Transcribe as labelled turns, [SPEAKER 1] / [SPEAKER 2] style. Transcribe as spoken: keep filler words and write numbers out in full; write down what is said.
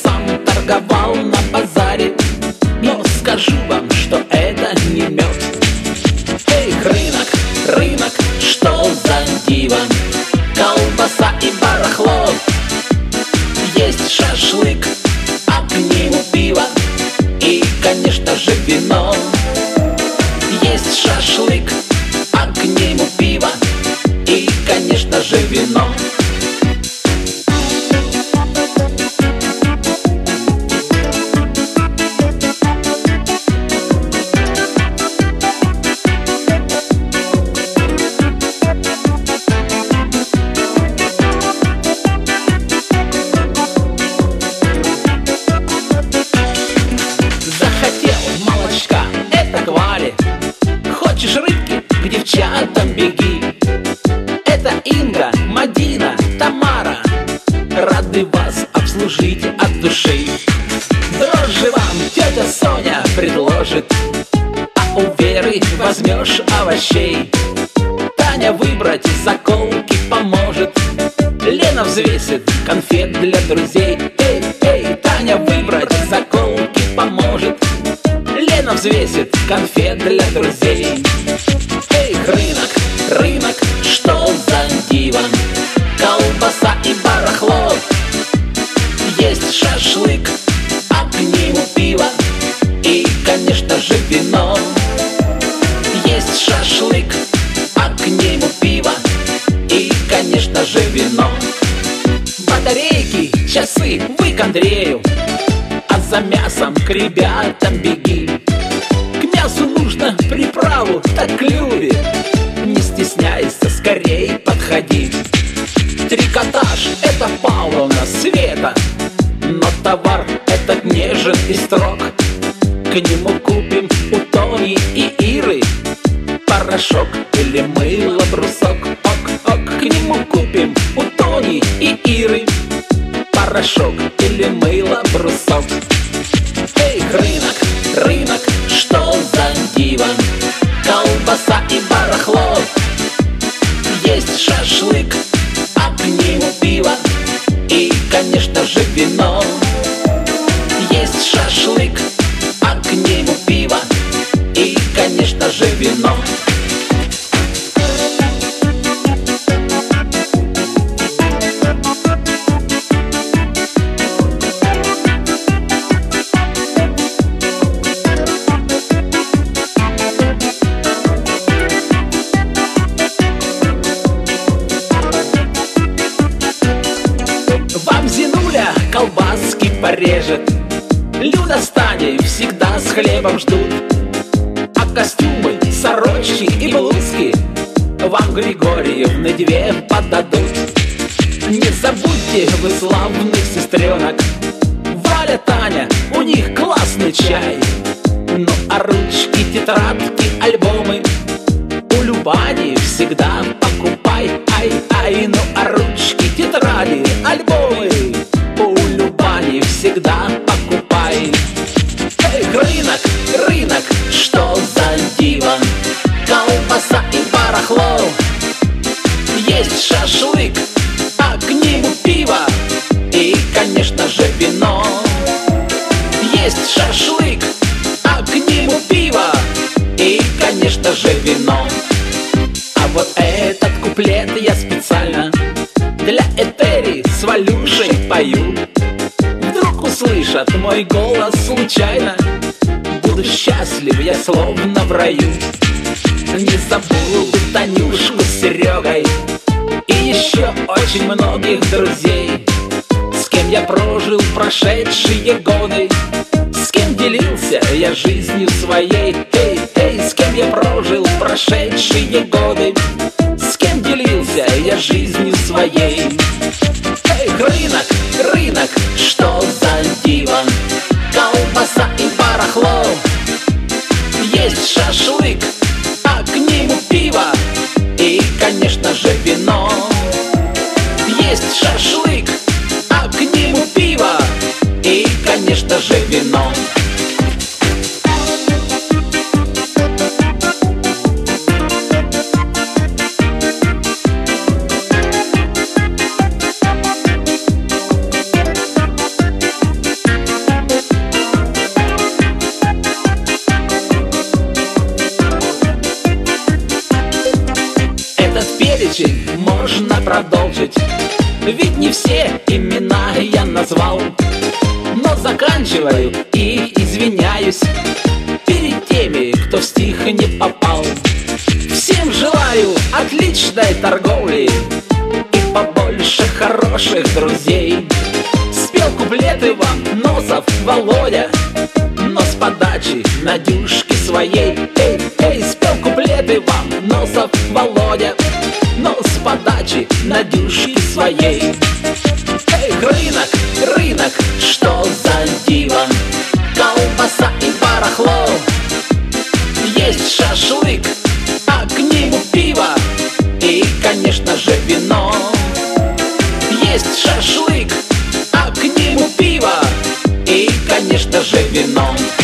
[SPEAKER 1] сам торговал на базаре, но скажу вам, что это не мед. Эй, рынок, рынок, что за диво? Колбаса и барахло. Есть шашлык, а к нему пиво и, конечно же, вино. Есть шашлык, а к нему пиво и, конечно же, вино. Хочешь рыбки, к девчатам беги. Это Инга, Мадина, Тамара, рады вас обслужить от души. Дрожжи вам тетя Соня предложит, а у Веры возьмешь овощей. Таня выбрать заколки поможет, Лена взвесит конфет для друзей. Эй, эй, Таня выбрать заколки поможет, Лена взвесит конфет для друзей. Эй, рынок, рынок, что за диво? Колбаса и барахло. Есть шашлык, а к нему пиво и, конечно же, вино. Есть шашлык, а к нему пиво и, конечно же, вино. Батарейки, часы, вы к Андрею, а за мясом к ребятам беги. К мясу нужно приправу, так любит, не стесняйся, скорей подходи. Трикотаж — это Павловна, Света, но товар этот нежен и строг. К нему купим у Тони и Иры порошок или мыло, брусок. Ок, ок, к нему купим у Тони и Иры порошок или мыло, брусок. Эй, рынок, рынок, что за диво? Колбаса и барахло. Есть шашлык, а к нему пиво и, конечно же, вино. Есть шашлык, а к нему пиво и, конечно же, вино. Вам Зинуля колбаски порежет, Люда с Таней всегда с хлебом ждут, а костюмы, сорочки и блузки вам Григорьевны две подадут. Не забудьте вы славных сестренок, Валя, Таня, у них классный чай. Ну а ручки, тетрадки, альбомы у Любани всегда покупай. Ай-ай, ну а ручки, тетради, альбомы у Любани всегда покупай. Эй, рынок, рынок, что за диво? Колбаса и барахло. Есть шашлык, а к нему пиво и, конечно же, вино. Есть шашлык, а к нему пиво и, конечно же, вино. А вот этот куплет я специально для Этери с Валюшей пою. Вдруг услышат мой голос случайно, буду счастлив я словно в раю. Не забуду Танюшку с Серегой и еще очень многих друзей, с кем я прожил прошедшие годы, с кем делился я жизнью своей. Эй, эй, с кем я прожил прошедшие годы, с кем делился я жизнью своей. Эй, рынок, рынок, что за диво? Колбаса и барахло. Есть шашлык, а к нему пиво и, конечно же, вино. Есть шашлык, а к нему пиво и, конечно же, вино. продолжить, ведь не все имена я назвал. Но заканчиваю и извиняюсь перед теми, кто в стих не попал. Всем желаю отличной торговли и побольше хороших друзей. Спел куплеты вам Носов Володя, но с подачи Надюшки своей. Эй, эй, спел куплеты вам Носов Володя, но с подачи Надюшки своей. Эй, рынок, рынок, что за диво? Колбаса и барахло. Есть шашлык, а к нему пиво и, конечно же, вино. Есть шашлык, а к нему пиво и, конечно же, вино.